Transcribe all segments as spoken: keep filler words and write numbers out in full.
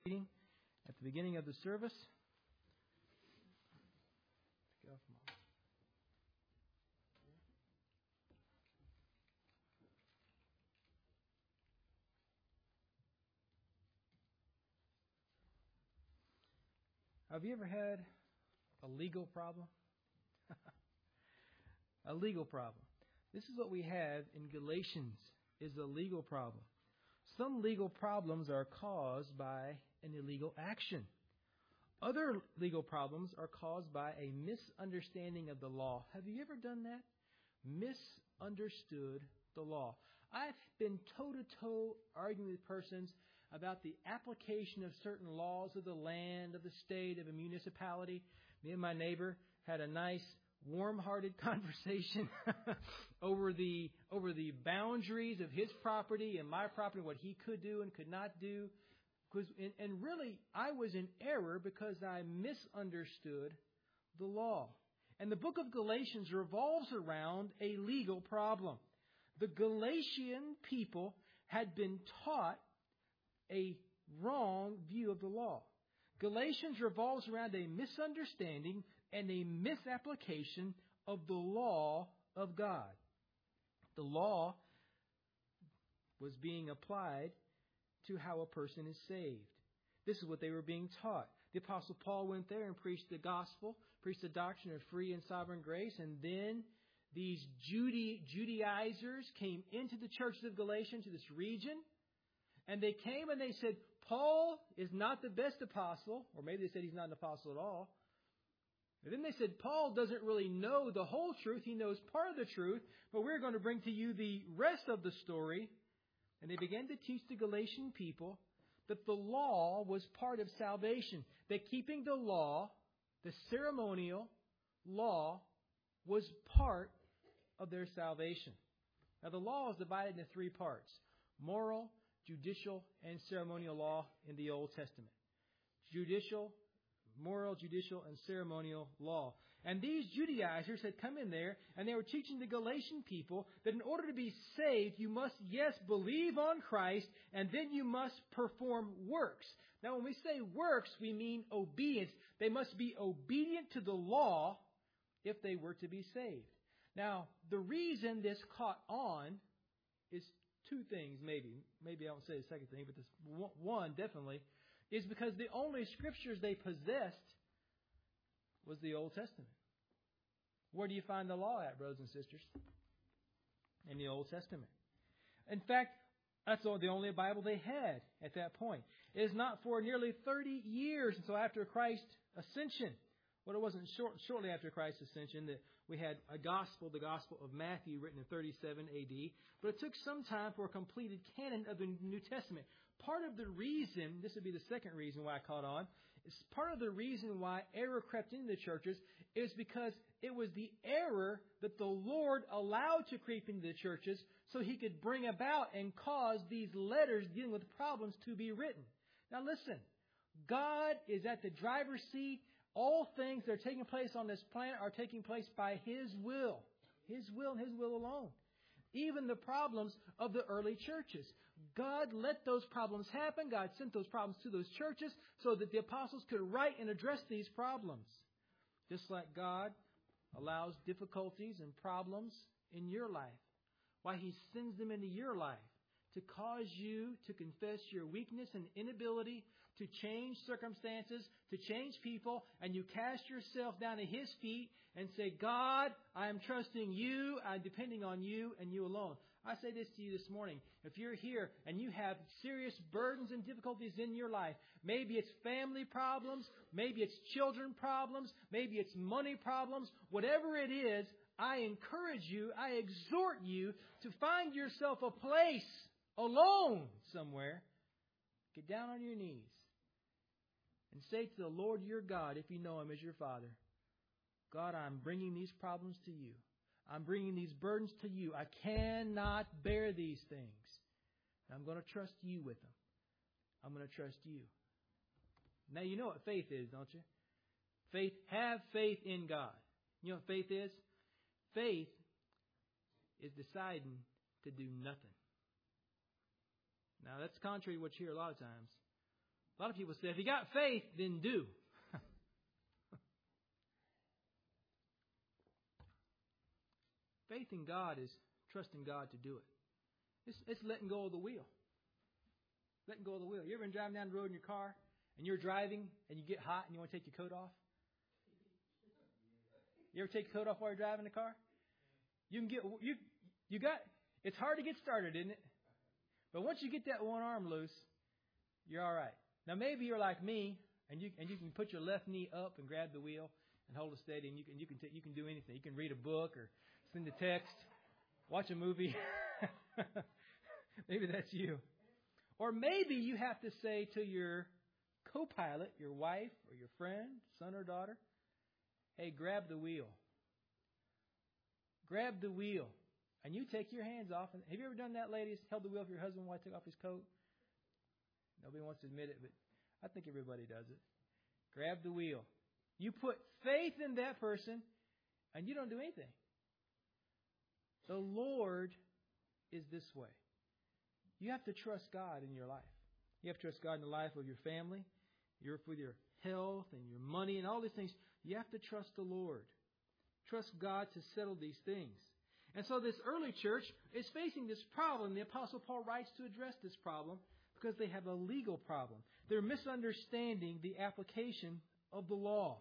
At the beginning of the service. Have you ever had a legal problem? A legal problem. This is what we have in Galatians, is a legal problem. Some legal problems are caused by an illegal action. Other legal problems are caused by a misunderstanding of the law. Have you ever done that? Misunderstood the law. I've been toe-to-toe arguing with persons about the application of certain laws of the land, of the state, of a municipality. Me and my neighbor had a nice, warm-hearted conversation over the over the boundaries of his property and my property, what he could do and could not do. Because, and, and really, I was in error because I misunderstood the law. And the book of Galatians revolves around a legal problem. The Galatian people had been taught a wrong view of the law. Galatians revolves around a misunderstanding and a misapplication of the law of God. The law was being applied to how a person is saved. This is what they were being taught. The Apostle Paul went there and preached the gospel, preached the doctrine of free and sovereign grace, and then these Jude- Judaizers came into the churches of Galatia, to this region, and they came and they said, Paul is not the best apostle, or maybe they said he's not an apostle at all. And then they said, Paul doesn't really know the whole truth. He knows part of the truth, but we're going to bring to you the rest of the story. And they began to teach the Galatian people that the law was part of salvation. That keeping the law, the ceremonial law, was part of their salvation. Now the law is divided into three parts: moral, judicial, and ceremonial law in the Old Testament. Judicial, moral, judicial, and ceremonial law. And these Judaizers had come in there and they were teaching the Galatian people that in order to be saved, you must, yes, believe on Christ, and then you must perform works. Now, when we say works, we mean obedience. They must be obedient to the law if they were to be saved. Now, the reason this caught on is two things, maybe. Maybe I won't say the second thing, but this one definitely is because the only scriptures they possessed was the Old Testament. Where do you find the law at, brothers and sisters? In the Old Testament. In fact, that's the only Bible they had at that point. It is not for nearly thirty years until after Christ's ascension. Well, it wasn't short, shortly after Christ's ascension that we had a gospel, the Gospel of Matthew, written in thirty-seven A D. But it took some time for a completed canon of the New Testament. Part of the reason, this would be the second reason why I caught on, is part of the reason why error crept into the churches is because it was the error that the Lord allowed to creep into the churches so He could bring about and cause these letters dealing with problems to be written. Now listen, God is at the driver's seat. All things that are taking place on this planet are taking place by His will. His will and His will alone. Even the problems of the early churches. God let those problems happen. God sent those problems to those churches so that the apostles could write and address these problems. Just like God allows difficulties and problems in your life. Why He sends them into your life. To cause you to confess your weakness and inability to change circumstances, to change people, and you cast yourself down at His feet and say, God, I am trusting You, I'm depending on You and You alone. I say this to you this morning. If you're here and you have serious burdens and difficulties in your life, maybe it's family problems, maybe it's children problems, maybe it's money problems, whatever it is, I encourage you, I exhort you to find yourself a place alone somewhere. Get down on your knees and say to the Lord your God, if you know Him as your Father, God, I'm bringing these problems to You. I'm bringing these burdens to You. I cannot bear these things. And I'm going to trust You with them. I'm going to trust You. Now you know what faith is, don't you? Faith, have faith in God. You know what faith is? Faith is deciding to do nothing. Now, that's contrary to what you hear a lot of times. A lot of people say, if you got faith, then do. Faith in God is trusting God to do it. It's, it's letting go of the wheel. Letting go of the wheel. You ever been driving down the road in your car and you're driving and you get hot and you want to take your coat off? You ever take your coat off while you're driving the car? You can get you you got it's hard to get started, isn't it? But once you get that one arm loose, you're all right. Now maybe you're like me and you and you can put your left knee up and grab the wheel and hold it steady, and you can you can t- you can do anything. You can read a book or send a text, watch a movie. Maybe that's you. Or maybe you have to say to your co-pilot, your wife or your friend, son or daughter, hey, grab the wheel. Grab the wheel. And you take your hands off. And have you ever done that, ladies? Held the wheel for your husband while he took off his coat? Nobody wants to admit it, but I think everybody does it. Grab the wheel. You put faith in that person, and you don't do anything. The Lord is this way. You have to trust God in your life. You have to trust God in the life of your family, your, with your health and your money and all these things. You have to trust the Lord. Trust God to settle these things. And so this early church is facing this problem. The Apostle Paul writes to address this problem because they have a legal problem. They're misunderstanding the application of the law.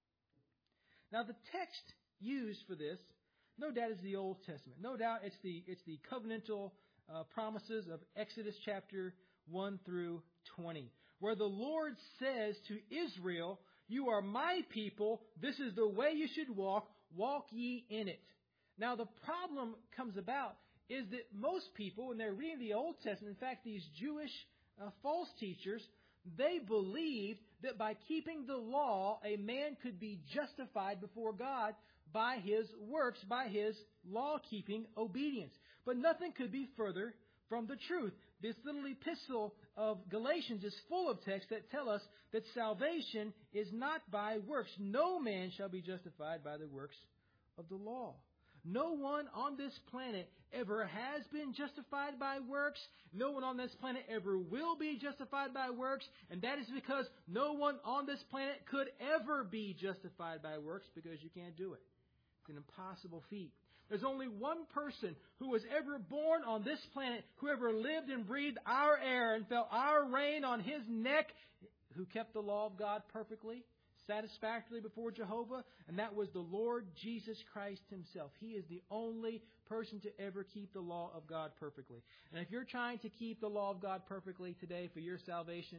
Now the text used for this, no doubt, is the Old Testament. No doubt it's the it's the covenantal uh, promises of Exodus chapter one through twenty, where the Lord says to Israel, "You are my people. This is the way you should walk. Walk ye in it." Now the problem comes about is that most people, when they're reading the Old Testament, in fact, these Jewish uh, false teachers, they believed that by keeping the law, a man could be justified before God by his works, by his law-keeping obedience. But nothing could be further from the truth. This little epistle of Galatians is full of texts that tell us that salvation is not by works. No man shall be justified by the works of the law. No one on this planet ever has been justified by works. No one on this planet ever will be justified by works. And that is because no one on this planet could ever be justified by works, because you can't do it. It's an impossible feat. There's only one person who was ever born on this planet, who ever lived and breathed our air and felt our rain on his neck, who kept the law of God perfectly, satisfactorily before Jehovah, and that was the Lord Jesus Christ himself. He is the only person to ever keep the law of God perfectly. And if you're trying to keep the law of God perfectly today for your salvation,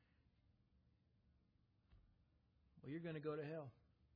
well, you're going to go to hell.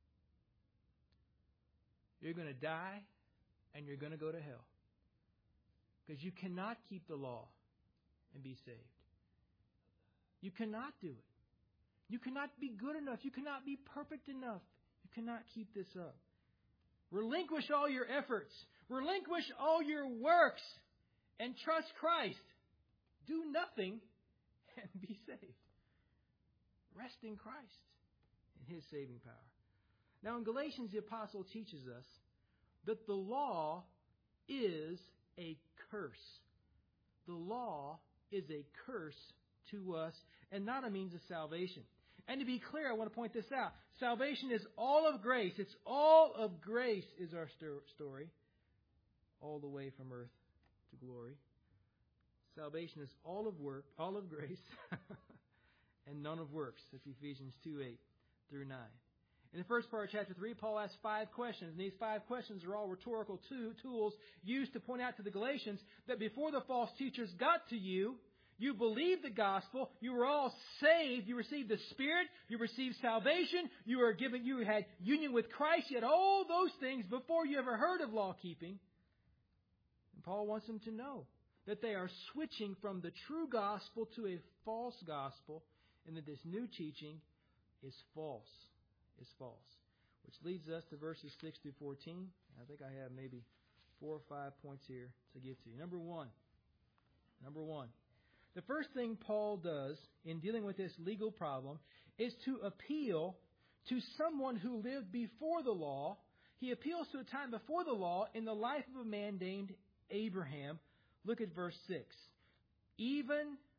You're going to die, and you're going to go to hell. Because you cannot keep the law and be saved. You cannot do it. You cannot be good enough. You cannot be perfect enough. You cannot keep this up. Relinquish all your efforts. Relinquish all your works and trust Christ. Do nothing and be saved. Rest in Christ, in His saving power. Now in Galatians, the apostle teaches us that the law is a curse. The law is a curse to us and not a means of salvation. And to be clear, I want to point this out. Salvation is all of grace. It's all of grace is our story. All the way from earth to glory. Salvation is all of work, all of grace, and none of works. That's Ephesians two, eight through nine. In the first part of chapter three, Paul asks five questions. And these five questions are all rhetorical tools used to point out to the Galatians that before the false teachers got to you, you believed the gospel. You were all saved. You received the Spirit. You received salvation. You were given. You had union with Christ. You had all those things before you ever heard of law keeping. And Paul wants them to know that they are switching from the true gospel to a false gospel, and that this new teaching is false. Is false. Which leads us to verses six through fourteen. I think I have maybe four or five points here to get to. Number one. Number one. The first thing Paul does in dealing with this legal problem is to appeal to someone who lived before the law. He appeals to a time before the law in the life of a man named Abraham. Look at verse six. Even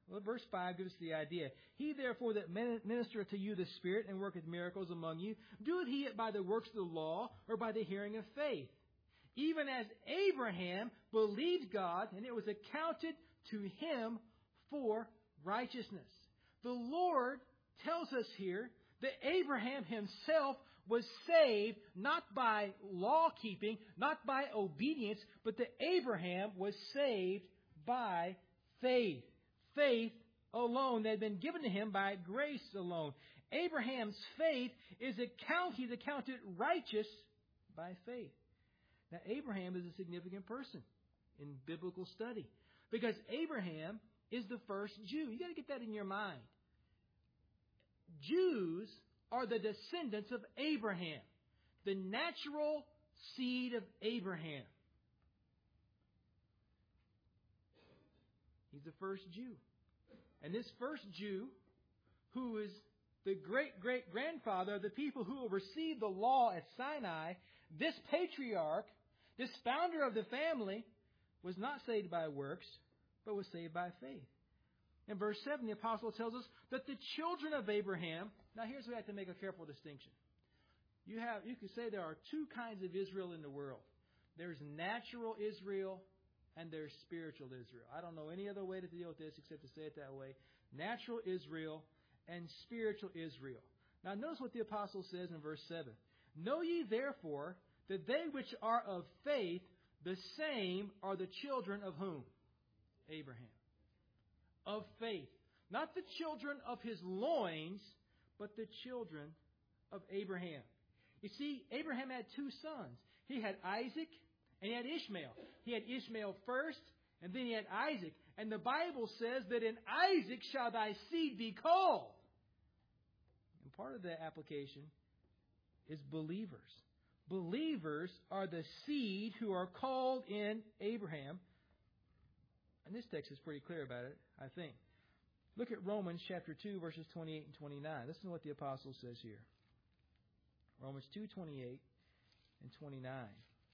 Well, verse five gives us the idea. He therefore that ministereth to you the Spirit and worketh miracles among you, doeth he it by the works of the law or by the hearing of faith? Even as Abraham believed God, and it was accounted to him for righteousness. The Lord tells us here that Abraham himself was saved not by law keeping, not by obedience, but that Abraham was saved by faith. Faith alone that had been given to him by grace alone. Abraham's faith is account, he's accounted righteous by faith. Now, Abraham is a significant person in biblical study because Abraham is the first Jew. You got to get that in your mind. Jews are the descendants of Abraham, the natural seed of Abraham. He's the first Jew. And this first Jew, who is the great-great-grandfather of the people who will receive the law at Sinai, this patriarch, this founder of the family, was not saved by works, but was saved by faith. In verse seven, the apostle tells us that the children of Abraham... Now, here's where we have to make a careful distinction. You have, you could say there are two kinds of Israel in the world. There's natural Israel and there's spiritual Israel. I don't know any other way to deal with this except to say it that way. Natural Israel and spiritual Israel. Now, notice what the apostle says in verse seven. Know ye therefore that they which are of faith, the same are the children of whom? Abraham. Of faith. Not the children of his loins, but the children of Abraham. You see, Abraham had two sons. He had Isaac and he had Ishmael. He had Ishmael first, and then he had Isaac. And the Bible says that in Isaac shall thy seed be called. And part of the application is believers. Believers are the seed who are called in Abraham. And this text is pretty clear about it, I think. Look at Romans chapter two, verses twenty-eight and twenty-nine. Listen to what the apostle says here. Romans two, twenty-eight and twenty-nine.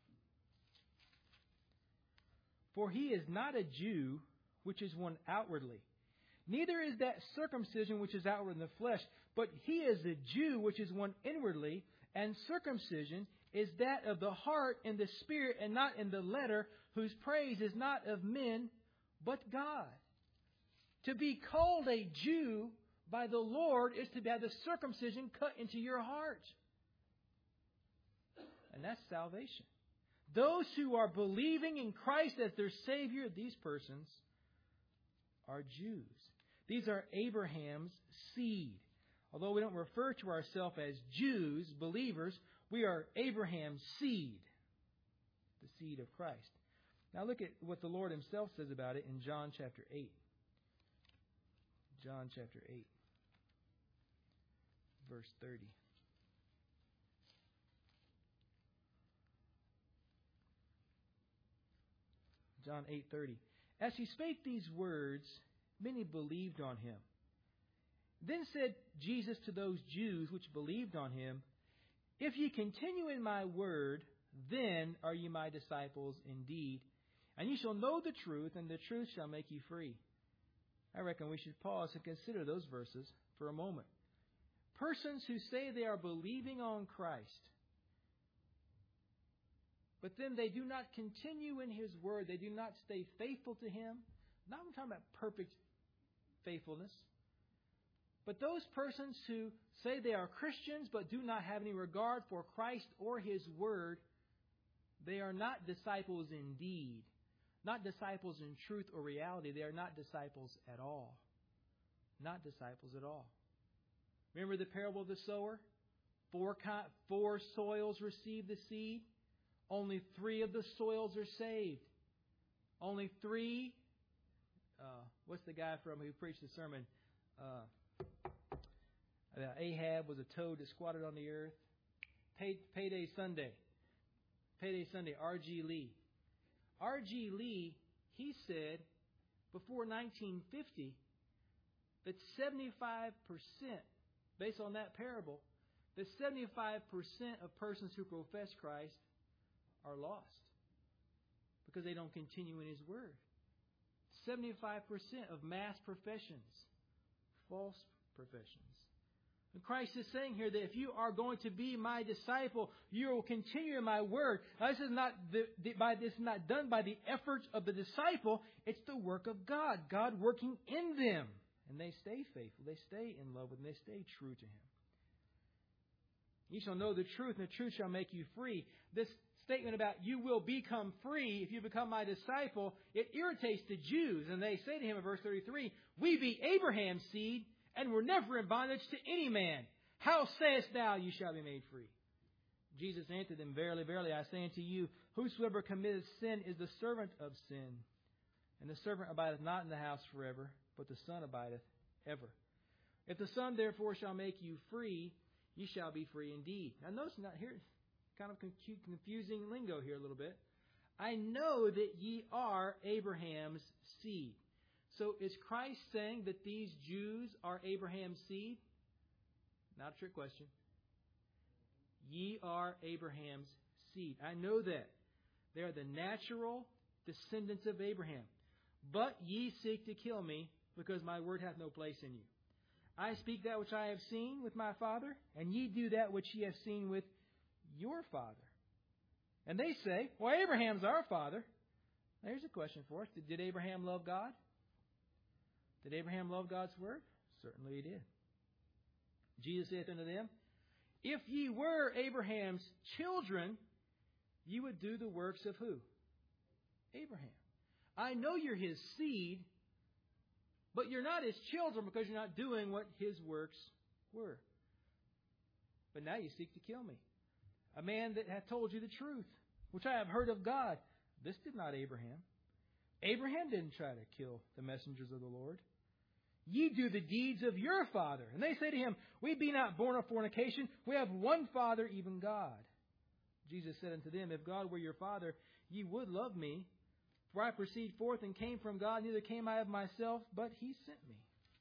For he is not a Jew, which is one outwardly. Neither is that circumcision which is outward in the flesh, but he is a Jew, which is one inwardly. And circumcision is that of the heart in the spirit and not in the letter, whose praise is not of men, but God. To be called a Jew by the Lord is to have the circumcision cut into your heart. And that's salvation. Those who are believing in Christ as their Savior, these persons are Jews. These are Abraham's seed. Although we don't refer to ourselves as Jews, believers, we are Abraham's seed, the seed of Christ. Now look at what the Lord himself says about it in John chapter eight. John chapter eight, verse thirty. John eight thirty. As he spake these words, many believed on him. Then said Jesus to those Jews which believed on him, If ye continue in my word, then are ye my disciples indeed, and ye shall know the truth, and the truth shall make you free. I reckon we should pause and consider those verses for a moment. Persons who say they are believing on Christ, but then they do not continue in his word, they do not stay faithful to him. Not I'm talking about perfect faithfulness. But those persons who say they are Christians but do not have any regard for Christ or his word, they are not disciples indeed. Not disciples in truth or reality. They are not disciples at all. Not disciples at all. Remember the parable of the sower? Four, four soils receive the seed. Only three of the soils are saved. Only three. Uh, what's the guy from who preached the sermon? Uh, Ahab was a toad that squatted on the earth. Pay, Payday Sunday. Payday Sunday. R G Lee. R G Lee, he said before nineteen fifty that seventy-five percent, based on that parable, that seventy-five percent of persons who profess Christ are lost because they don't continue in his word. seventy-five percent of mass professions, false professions. And Christ is saying here that if you are going to be my disciple, you will continue in my word. Now, this is not the, the, by this is not done by the efforts of the disciple. It's the work of God, God working in them, and they stay faithful. They stay in love with Him. They stay true to Him. You shall know the truth, and the truth shall make you free. This statement about you will become free if you become my disciple, it irritates the Jews, and they say to Him in verse thirty-three, "We be Abraham's seed, and were never in bondage to any man. How sayest thou, you shall be made free?" Jesus answered them, "Verily, verily, I say unto you, whosoever committeth sin is the servant of sin. And the servant abideth not in the house forever, but the Son abideth ever. If the Son therefore shall make you free, ye shall be free indeed." Now notice, not here, kind of confusing lingo here a little bit. "I know that ye are Abraham's seed." So is Christ saying that these Jews are Abraham's seed? Not a trick question. Ye are Abraham's seed. I know that. They are the natural descendants of Abraham. But ye seek to kill me, because my word hath no place in you. I speak that which I have seen with my Father, and ye do that which ye have seen with your father. And they say, "Well, Abraham's our father." Now, here's a question for us. Did, did Abraham love God? Did Abraham love God's word? Certainly he did. Jesus saith unto them, "If ye were Abraham's children, ye would do the works of who? Abraham. I know you're his seed, but you're not his children because you're not doing what his works were. But now you seek to kill me, a man that hath told you the truth, which I have heard of God." This did not Abraham. Abraham didn't try to kill the messengers of the Lord. "Ye do the deeds of your father." And they say to him, "We be not born of fornication. We have one Father, even God." Jesus said unto them, "If God were your Father, ye would love me. For I proceed forth and came from God, neither came I of myself, but He sent me.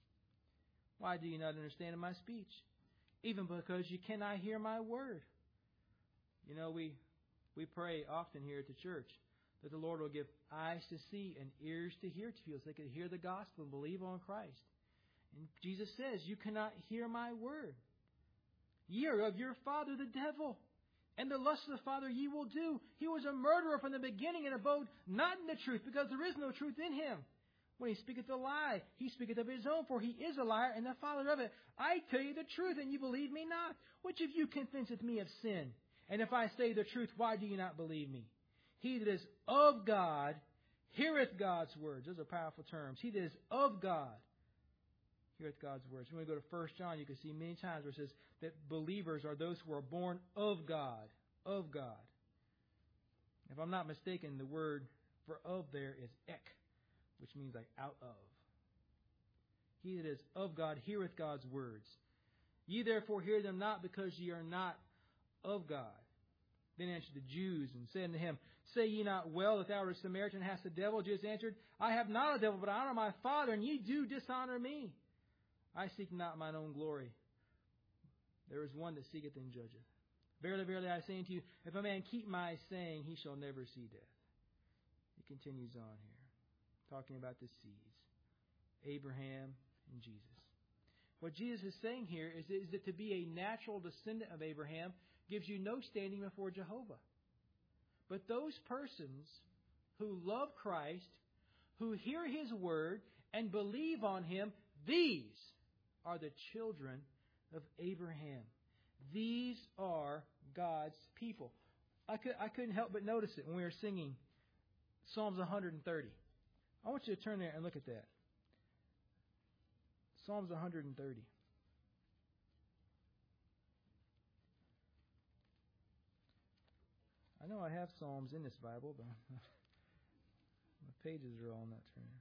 Why do ye not understand my speech? Even because you cannot hear my word." You know, we we pray often here at the church that the Lord will give eyes to see and ears to hear to feel, so they could hear the gospel and believe on Christ. And Jesus says, "You cannot hear my word. Ye are of your father the devil, and the lust of the father ye will do. He was a murderer from the beginning, and abode not in the truth, because there is no truth in him. When he speaketh a lie, he speaketh of his own, for he is a liar and the father of it. I tell you the truth, and you believe me not. Which of you convinceth me of sin? And if I say the truth, why do you not believe me? He that is of God heareth God's words." Those are powerful terms. He that is of God heareth God's words. When we go to First John, you can see many times where it says that believers are those who are born of God. Of God. If I'm not mistaken, the word for "of" there is ek, which means like out of. He that is of God heareth God's words. "Ye therefore hear them not, because ye are not of God." Then answered the Jews and said unto him, "Say ye not well that thou art a Samaritan, hast a devil?" Jesus answered, "I have not a devil, but I honor my Father, and ye do dishonor me. I seek not mine own glory. There is one that seeketh and judgeth. Verily, verily, I say unto you, if a man keep my saying, he shall never see death." He continues on here, talking about the seeds, Abraham and Jesus. What Jesus is saying here is, is that to be a natural descendant of Abraham gives you no standing before Jehovah. But those persons who love Christ, who hear His word and believe on Him, these are the children of Abraham. These are God's people. I, could, I couldn't help but notice it when we were singing Psalms one thirty. I want you to turn there and look at that. Psalms one thirty. I know I have Psalms in this Bible, but my pages are all not turning.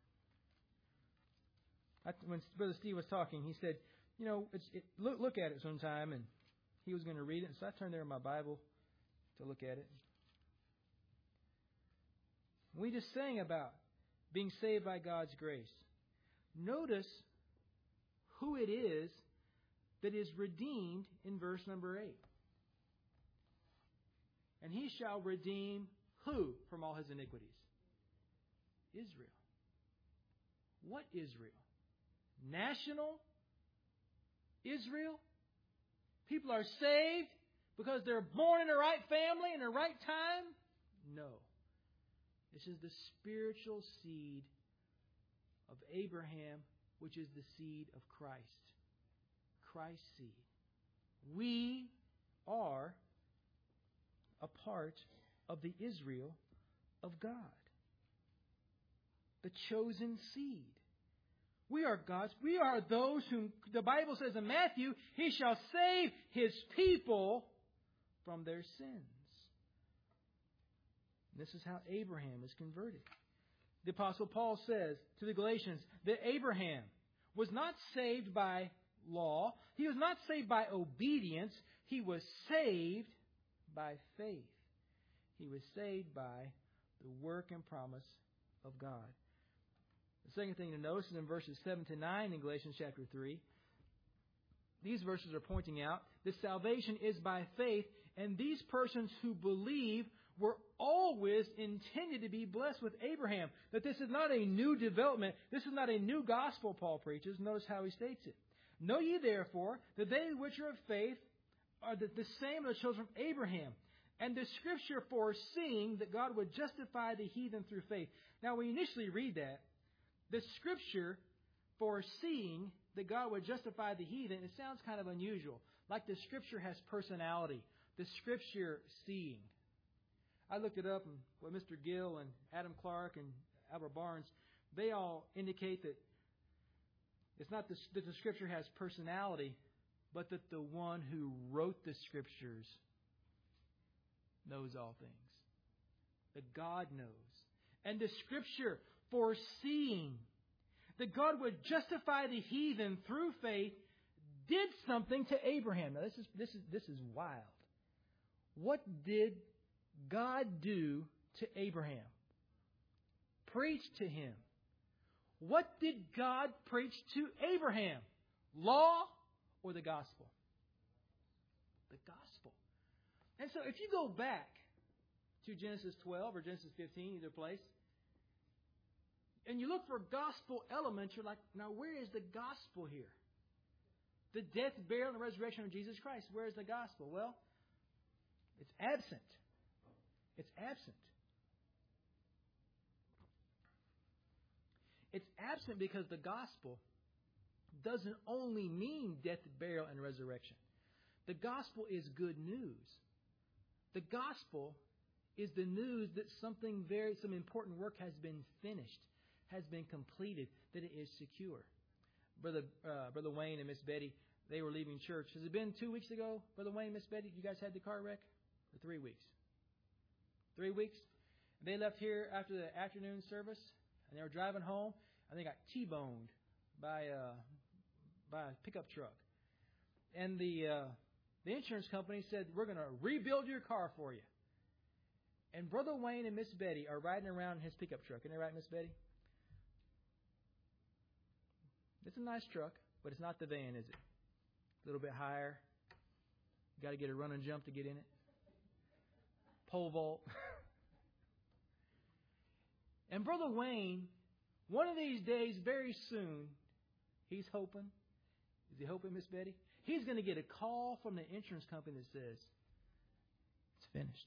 I, when Brother Steve was talking, he said, you know, it's, it, look, look at it sometime, and he was going to read it. So I turned there in my Bible to look at it. We just sang about being saved by God's grace. Notice who it is that is redeemed in verse number eight. And He shall redeem who from all his iniquities? Israel. What Israel? National Israel? People are saved because they're born in the right family in the right time? No. This is the spiritual seed of Abraham, which is the seed of Christ. Christ's seed. We are a part of the Israel of God. The chosen seed. We are God's. We are those whom the Bible says in Matthew, He shall save His people from their sins. This is how Abraham is converted. The Apostle Paul says to the Galatians that Abraham was not saved by law. He was not saved by obedience. He was saved by faith. He was saved by the work and promise of God. The second thing to notice is in verses seven to nine in Galatians chapter three. These verses are pointing out that salvation is by faith, and these persons who believe were always intended to be blessed with Abraham. That this is not a new development. This is not a new gospel Paul preaches. Notice how he states it. Know ye therefore that they which are of faith are the, the same as the children of Abraham. And the Scripture foreseeing that God would justify the heathen through faith. Now, when you initially read that, the Scripture foreseeing that God would justify the heathen, it sounds kind of unusual. Like the Scripture has personality. The Scripture seeing. I looked it up, and what Mister Gill and Adam Clark and Albert Barnes, they all indicate that it's not the, that the Scripture has personality, but that the one who wrote the Scriptures knows all things. That God knows. And the Scripture foreseeing that God would justify the heathen through faith did something to Abraham. Now this is this is this is wild. What did God do to Abraham? Preach to him. What did God preach to Abraham? Law or the gospel? The gospel. And so if you go back to Genesis twelve or Genesis fifteen, either place, and you look for gospel elements, you're like, now where is the gospel here? The death, burial, and the resurrection of Jesus Christ. Where is the gospel? Well, it's absent. It's absent. It's absent because the gospel doesn't only mean death, burial, and resurrection. The gospel is good news. The gospel is the news that something very, some important work has been finished, has been completed, that it is secure. Brother, uh, Brother Wayne and Miss Betty, they were leaving church. Has it been two weeks ago, Brother Wayne, Miss Betty? You guys had the car wreck? Or three weeks? Three weeks? They left here after the afternoon service, and they were driving home, and they got T-boned by a, by a pickup truck. And the uh, the insurance company said, we're going to rebuild your car for you. And Brother Wayne and Miss Betty are riding around in his pickup truck. Isn't that right, Miss Betty? It's a nice truck, but it's not the van, is it? A little bit higher. You got to get a run and jump to get in it. Pole vault. And Brother Wayne, one of these days, very soon, he's hoping. Is he hoping, Miss Betty? He's going to get a call from the insurance company that says, it's finished.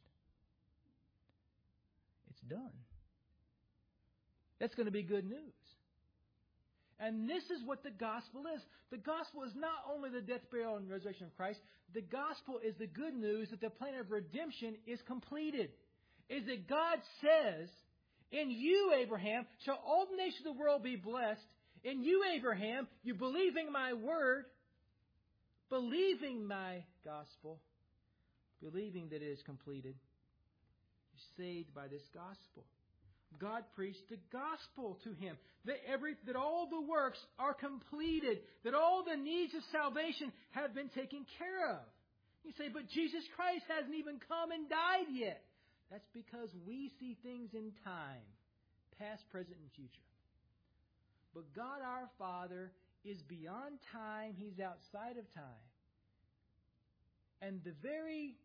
It's done. That's going to be good news. And this is what the gospel is. The gospel is not only the death, burial, and resurrection of Christ. The gospel is the good news that the plan of redemption is completed. Is that God says, in you, Abraham, shall all the nations of the world be blessed. In you, Abraham, you believing my word, believing my gospel, believing that it is completed, you're saved by this gospel. God preached the gospel to him. That every that all the works are completed. That all the needs of salvation have been taken care of. You say, but Jesus Christ hasn't even come and died yet. That's because we see things in time. Past, present, and future. But God our Father is beyond time. He's outside of time. And the very...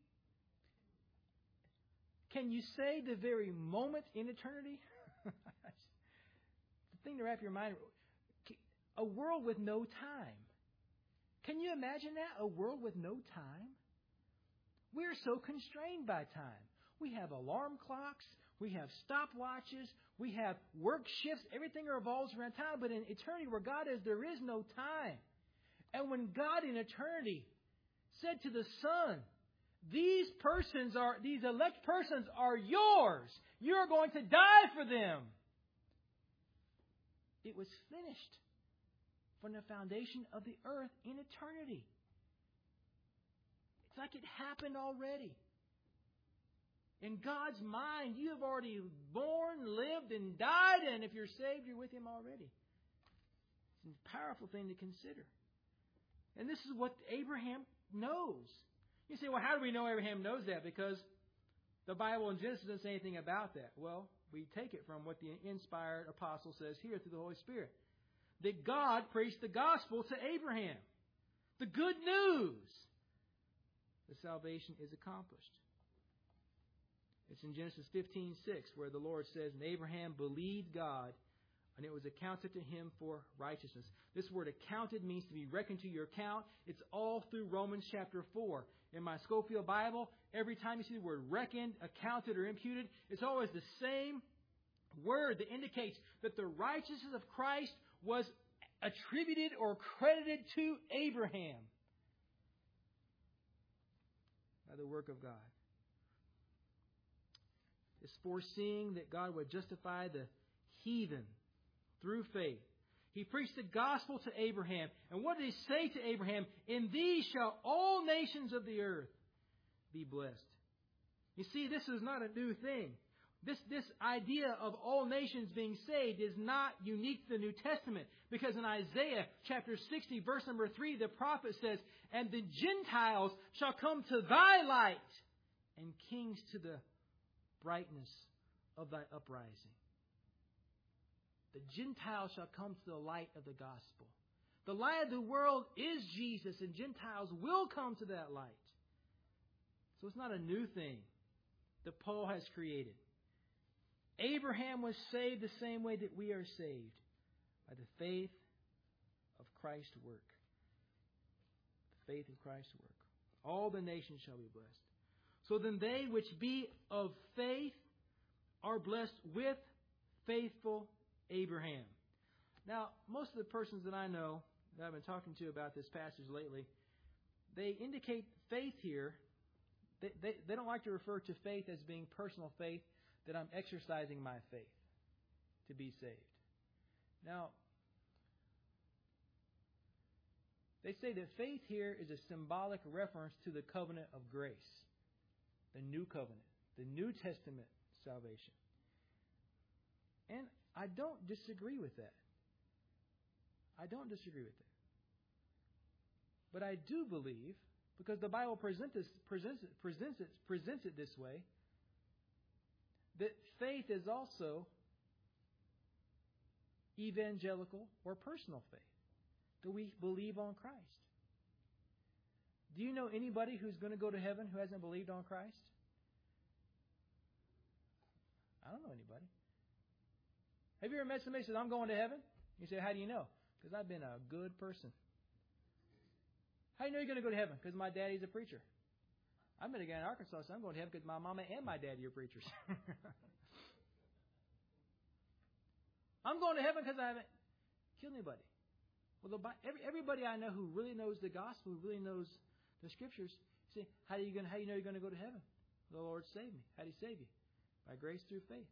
Can you say the very moment in eternity? The thing to wrap your mind. a world with no time. Can you imagine that? A world with no time? We're so constrained by time. We have alarm clocks. We have stopwatches. We have work shifts. Everything revolves around time. But in eternity where God is, there is no time. And when God in eternity said to the Son, these persons are, these elect persons are yours. You're going to die for them. It was finished from the foundation of the earth in eternity. It's like it happened already. In God's mind, you have already born, lived, and died, and if you're saved, you're with Him already. It's a powerful thing to consider. And this is what Abraham knows. You say, well, how do we know Abraham knows that? Because the Bible in Genesis doesn't say anything about that. Well, we take it from what the inspired apostle says here through the Holy Spirit. That God preached the gospel to Abraham. The good news. The salvation is accomplished. It's in Genesis fifteen six where the Lord says, and Abraham believed God, and it was accounted to him for righteousness. This word accounted means to be reckoned to your account. It's all through Romans chapter four. In my Scofield Bible, every time you see the word reckoned, accounted, or imputed, it's always the same word that indicates that the righteousness of Christ was attributed or credited to Abraham by the work of God. It's foreseeing that God would justify the heathen through faith. He preached the gospel to Abraham. And what did He say to Abraham? In these shall all nations of the earth be blessed. You see, this is not a new thing. This, this idea of all nations being saved is not unique to the New Testament. Because in Isaiah chapter sixty, verse number three, the prophet says, and the Gentiles shall come to thy light, and kings to the brightness of thy uprising. The Gentiles shall come to the light of the gospel. The light of the world is Jesus, and Gentiles will come to that light. So it's not a new thing that Paul has created. Abraham was saved the same way that we are saved, by the faith of Christ's work. The faith of Christ's work. All the nations shall be blessed. So then they which be of faith are blessed with faithful Abraham. Now, most of the persons that I know that I've been talking to about this passage lately, they indicate faith here. They, they, they don't like to refer to faith as being personal faith, that I'm exercising my faith to be saved. Now, they say that faith here is a symbolic reference to the covenant of grace, the new covenant, the New Testament salvation. And I don't disagree with that. I don't disagree with that. But I do believe, because the Bible presents it, presents it, presents it, presents it this way, that faith is also evangelical or personal faith. That we believe on Christ. Do you know anybody who's going to go to heaven who hasn't believed on Christ? I don't know anybody. Have you ever met somebody who says, I'm going to heaven? You say, how do you know? Because I've been a good person. How do you know you're going to go to heaven? Because my daddy's a preacher. I met a guy in Arkansas, so I'm going to heaven because my mama and my daddy are preachers. I'm going to heaven because I haven't killed anybody. Well, the, every, everybody I know who really knows the gospel, who really knows the scriptures, say, how do you going? How do you know you're going to go to heaven? The Lord saved me. How do He save you? By grace through faith.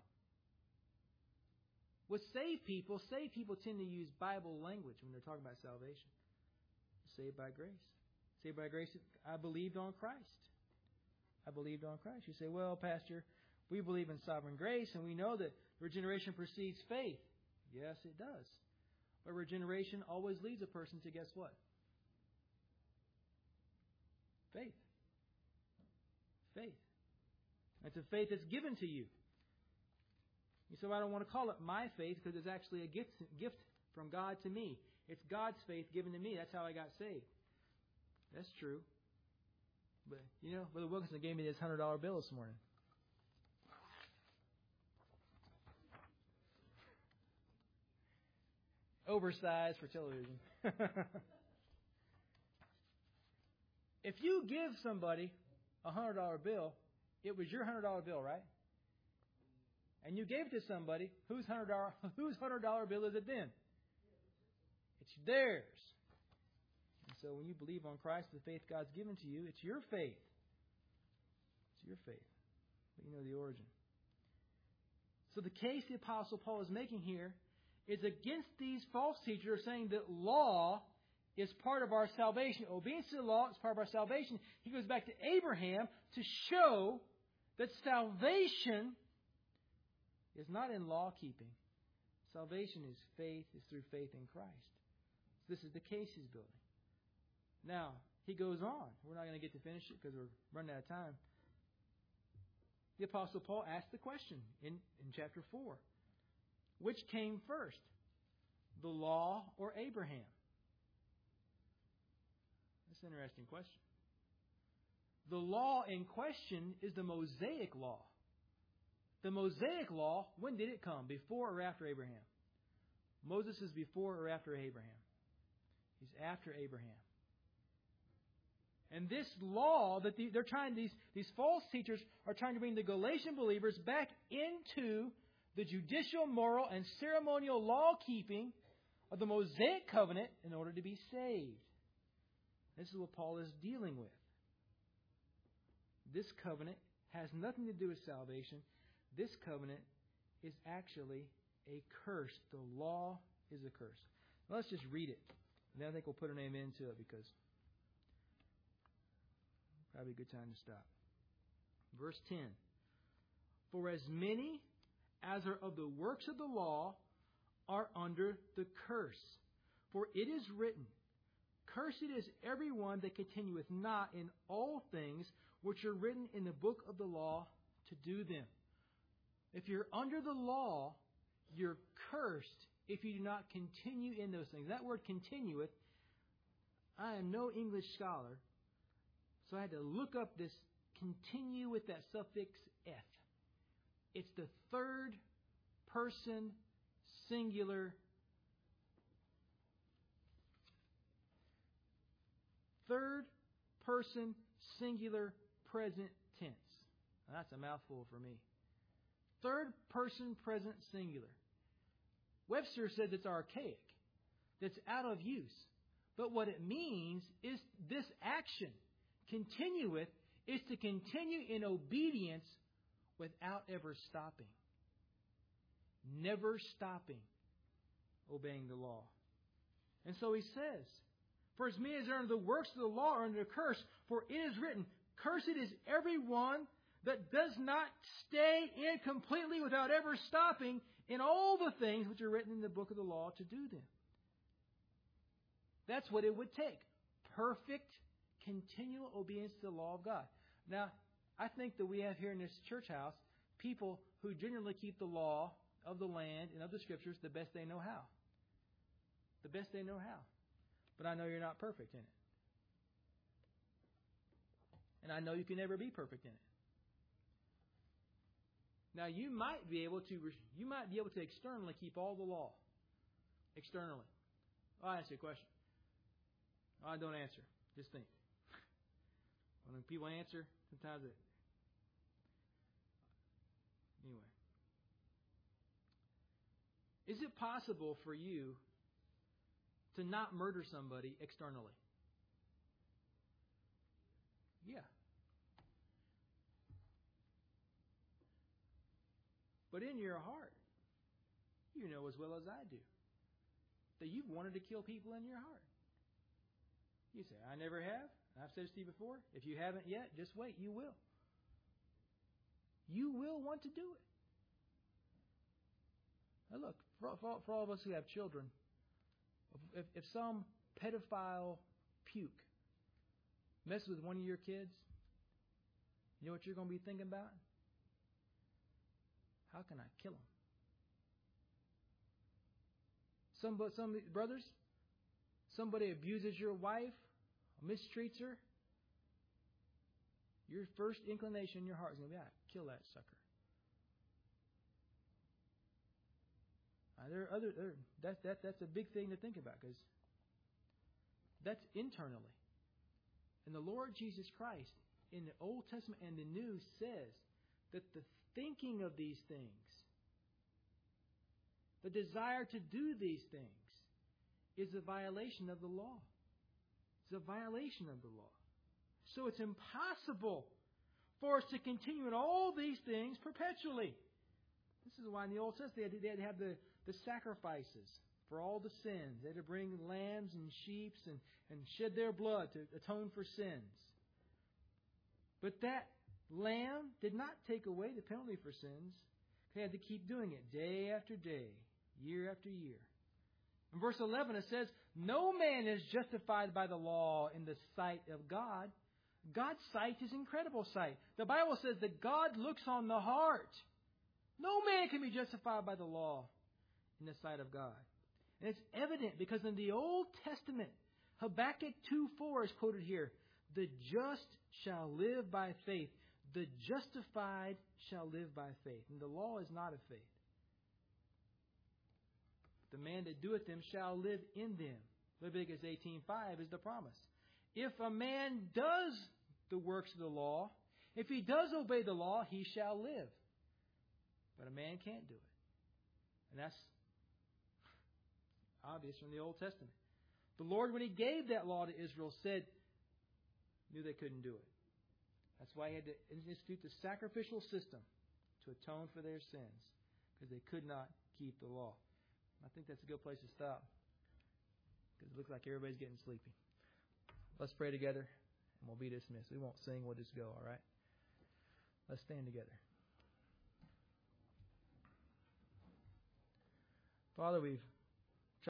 With saved people, saved people tend to use Bible language when they're talking about salvation. Saved by grace. Saved by grace, I believed on Christ. I believed on Christ. You say, well, Pastor, we believe in sovereign grace, and we know that regeneration precedes faith. Yes, it does. But regeneration always leads a person to guess what? Faith. Faith. It's a faith that's given to you. You say, well, I don't want to call it my faith because it's actually a gift, gift from God to me. It's God's faith given to me. That's how I got saved. That's true. But, you know, Brother Wilkinson gave me this one hundred dollar bill this morning. oversized for television. If you give somebody a one hundred dollar bill, it was your one hundred dollar bill, right? And you gave it to somebody, whose one hundred dollar, whose one hundred dollar bill is it then? It's theirs. And so when you believe on Christ, the faith God's given to you, it's your faith. It's your faith. But you know the origin. So the case the Apostle Paul is making here is against these false teachers who are saying that law is part of our salvation. Obedience to the law is part of our salvation. He goes back to Abraham to show that salvation is not in law keeping. Salvation is faith, is through faith in Christ. So this is the case he's building. Now, he goes on. We're not going to get to finish it because we're running out of time. The Apostle Paul asked the question in, in chapter four. Which came first? The law or Abraham? That's an interesting question. The law in question is the Mosaic law. The Mosaic law, when did it come? Before or after Abraham? Moses is before or after Abraham? He's after Abraham. And this law that the, they're trying, these, these false teachers are trying to bring the Galatian believers back into the judicial, moral, and ceremonial law keeping of the Mosaic covenant in order to be saved. This is what Paul is dealing with. This covenant has nothing to do with salvation. This covenant is actually a curse. The law is a curse. Now let's just read it. And then I think we'll put an amen to it because probably a good time to stop. Verse ten. For as many as are of the works of the law are under the curse. For it is written, Cursed is everyone that continueth not in all things which are written in the book of the law to do them. If you're under the law, you're cursed if you do not continue in those things. That word continueth, I am no English scholar, so I had to look up this continue with that suffix F. It's the third person singular. Third person singular present tense. Now, that's a mouthful for me. Third person present singular. Webster says it's archaic, that's out of use. But what it means is this action, continueth, is to continue in obedience without ever stopping. Never stopping obeying the law. And so he says, For as many as are under the works of the law are under a curse, for it is written, Cursed is everyone that does not stay in completely without ever stopping in all the things which are written in the book of the law to do them. That's what it would take. Perfect, continual obedience to the law of God. Now, I think that we have here in this church house people who genuinely keep the law of the land and of the Scriptures the best they know how. The best they know how. But I know you're not perfect in it. And I know you can never be perfect in it. Now you might be able to you might be able to externally keep all the law. Externally. I'll ask you a question. I don't answer. Just think. When people answer, sometimes it anyway. Is it possible for you to not murder somebody externally? Yeah. But in your heart, you know as well as I do that you've wanted to kill people in your heart. You say, I never have. I've said this to you before. If you haven't yet, just wait. You will. You will want to do it. Now look, for, for, for all of us who have children, if, if some pedophile puke messes with one of your kids, you know what you're going to be thinking about? How can I kill him? Some, some brothers, somebody abuses your wife, mistreats her. Your first inclination in your heart is going to be, ah, kill that sucker. Uh, there are other, there, that's, that, that's a big thing to think about because that's internally. And the Lord Jesus Christ in the Old Testament and the New says that the thinking of these things, the desire to do these things, is a violation of the law. It's a violation of the law. So it's impossible for us to continue in all these things perpetually. This is why in the Old Testament they had to, they had to have the, the sacrifices for all the sins. They had to bring lambs and sheep and, and shed their blood to atone for sins. But that lamb did not take away the penalty for sins. They had to keep doing it day after day, year after year. In verse eleven it says, no man is justified by the law in the sight of God. God's sight is incredible sight. The Bible says that God looks on the heart. No man can be justified by the law in the sight of God. And it's evident because in the Old Testament, Habakkuk two four is quoted here. The just shall live by faith. The justified shall live by faith. And the law is not of faith. The man that doeth them shall live in them. Leviticus eighteen five is the promise. If a man does the works of the law, if he does obey the law, he shall live. But a man can't do it. And that's obvious from the Old Testament. The Lord, when He gave that law to Israel, said, knew they couldn't do it. That's why He had to institute the sacrificial system to atone for their sins, because they could not keep the law. I think that's a good place to stop, because it looks like everybody's getting sleepy. Let's pray together, and we'll be dismissed. We won't sing, we'll just go, all right? Let's stand together. Father, we've